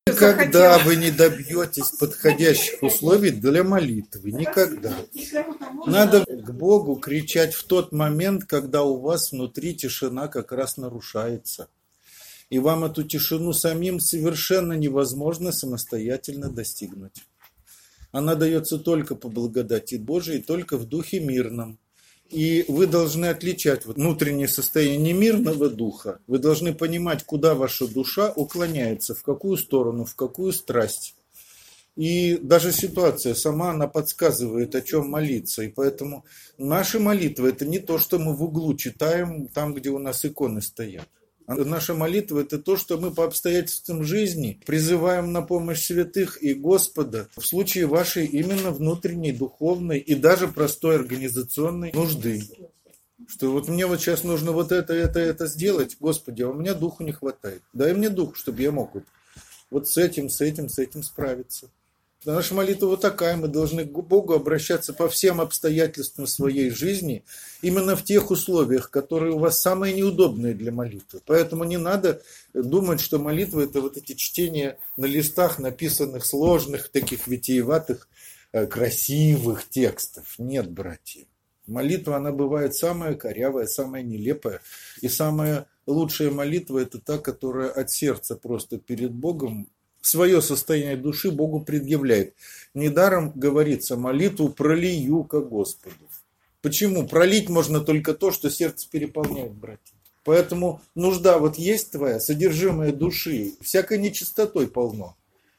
Никогда вы не добьетесь подходящих условий для молитвы. Никогда. Надо к Богу кричать в тот момент, когда у вас внутри тишина как раз нарушается. И вам эту тишину самим совершенно невозможно самостоятельно достигнуть. Она дается только по благодати Божией, только в духе мирном. И вы должны отличать внутреннее состояние мирного духа. Вы должны понимать, куда ваша душа уклоняется, в какую сторону, в какую страсть. И даже ситуация сама, она подсказывает, о чем молиться. И поэтому наши молитвы – это не то, что мы в углу читаем, там, где у нас иконы стоят. Наша молитва – это то, что мы по обстоятельствам жизни призываем на помощь святых и Господа в случае вашей именно внутренней, духовной и даже простой организационной нужды. Что вот мне вот сейчас нужно вот это сделать, Господи, а у меня духу не хватает. Дай мне дух, чтобы я мог вот с этим справиться. Наша молитва вот такая, мы должны к Богу обращаться по всем обстоятельствам своей жизни, именно в тех условиях, которые у вас самые неудобные для молитвы. Поэтому не надо думать, что молитва – это вот эти чтения на листах, написанных сложных, таких витиеватых, красивых текстов. Нет, братья. Молитва, она бывает самая корявая, самая нелепая. И самая лучшая молитва – это та, которая от сердца просто перед Богом свое состояние души Богу предъявляет. Недаром говорится, молитву пролью ко Господу. Почему? Пролить можно только то, что сердце переполняет, братья. Поэтому нужда вот есть твоя, содержимое души, всякой нечистотой полно.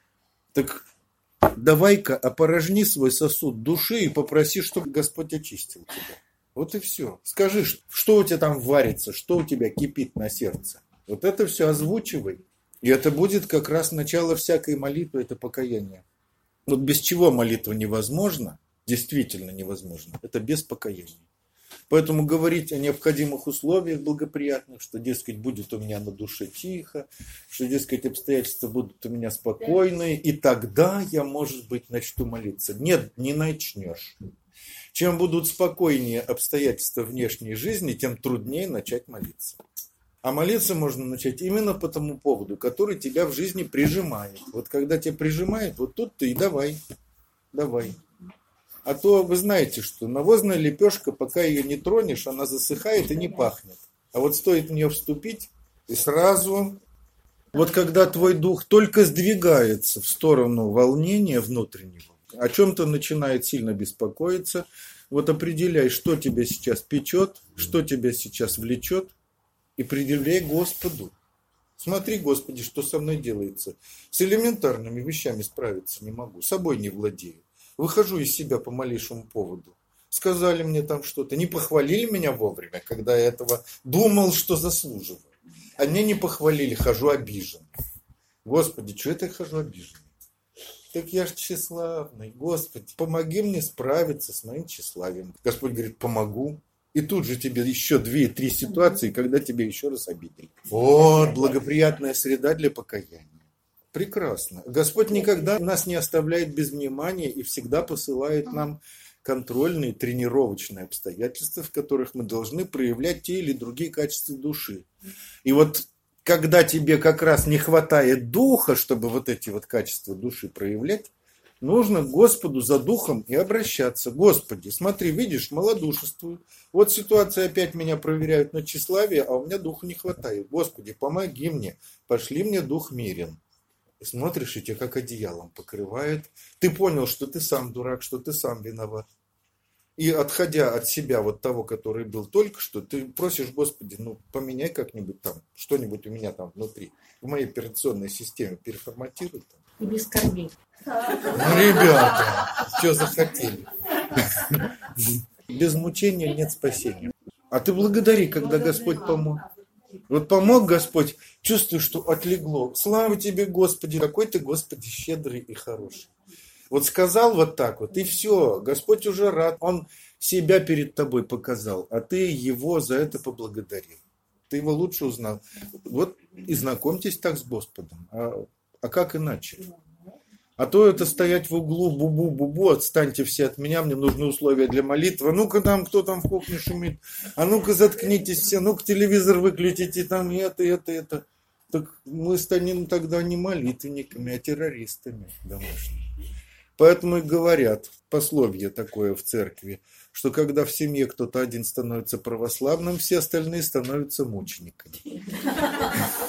Так давай-ка опорожни свой сосуд души и попроси, чтобы Господь очистил тебя. Вот и все. Скажи, что у тебя там варится, что у тебя кипит на сердце. Вот это все озвучивай. И это будет как раз начало всякой молитвы, это покаяние. Вот без чего молитва невозможна, действительно невозможно, это без покаяния. Поэтому говорить о необходимых условиях благоприятных, что, дескать, будет у меня на душе тихо, что, дескать, обстоятельства будут у меня спокойные, и тогда я, может быть, начну молиться. Нет, не начнешь. Чем будут спокойнее обстоятельства внешней жизни, тем труднее начать молиться. А молиться можно начать именно по тому поводу, который тебя в жизни прижимает. Вот когда тебя прижимает, вот тут ты и давай. А то вы знаете, что навозная лепешка, пока ее не тронешь, она засыхает и не пахнет. А вот стоит в нее вступить, и сразу, вот когда твой дух только сдвигается в сторону волнения внутреннего, о чем-то начинает сильно беспокоиться, вот определяй, что тебя сейчас печет, что тебя сейчас влечет, и предъявляй Господу. Смотри, Господи, что со мной делается. С элементарными вещами справиться не могу, собой не владею. Выхожу из себя по малейшему поводу. Сказали мне там что-то, не похвалили меня вовремя, когда я этого думал, что заслуживаю. А мне не похвалили, хожу обижен. Господи, что это я хожу обижен? Так я ж тщеславный. Господи, помоги мне справиться с моим тщеславием. Господь говорит, помогу. И тут же тебе еще 2-3 ситуации, когда тебя еще раз обидели. Вот, благоприятная среда для покаяния. Прекрасно. Господь никогда нас не оставляет без внимания и всегда посылает нам контрольные, тренировочные обстоятельства, в которых мы должны проявлять те или другие качества души. И вот когда тебе как раз не хватает духа, чтобы вот эти вот качества души проявлять, нужно к Господу за духом и обращаться. Господи, смотри, видишь, малодушествую. Вот ситуация, опять меня проверяют на тщеславие, а у меня духа не хватает. Господи, помоги мне, пошли мне дух мирен. И смотришь, и тебя как одеялом покрывает. Ты понял, что ты сам дурак, что ты сам виноват. И отходя от себя, вот того, который был только что, ты просишь, Господи, поменяй как-нибудь там, что-нибудь у меня там внутри, в моей операционной системе переформатируй там. И без скорбей. Ребята, что захотели? Без мучения нет спасения. А ты благодари, когда Господь помог. Вот помог Господь, чувствуешь, что отлегло. Слава тебе, Господи, какой ты, Господи, щедрый и хороший. Вот сказал вот так вот, и все, Господь уже рад. Он себя перед тобой показал, а ты его за это поблагодарил. Ты его лучше узнал. Вот и знакомьтесь так с Господом. А как иначе? А то это стоять в углу, бубу, отстаньте все от меня, мне нужны условия для молитвы. Ну-ка там, кто там в кухне шумит? А ну-ка заткнитесь все, ну-ка телевизор выключите, там это. Так мы станем тогда не молитвенниками, а террористами домашними. Поэтому и говорят, пословие такое в церкви, что когда в семье кто-то один становится православным, все остальные становятся мучениками.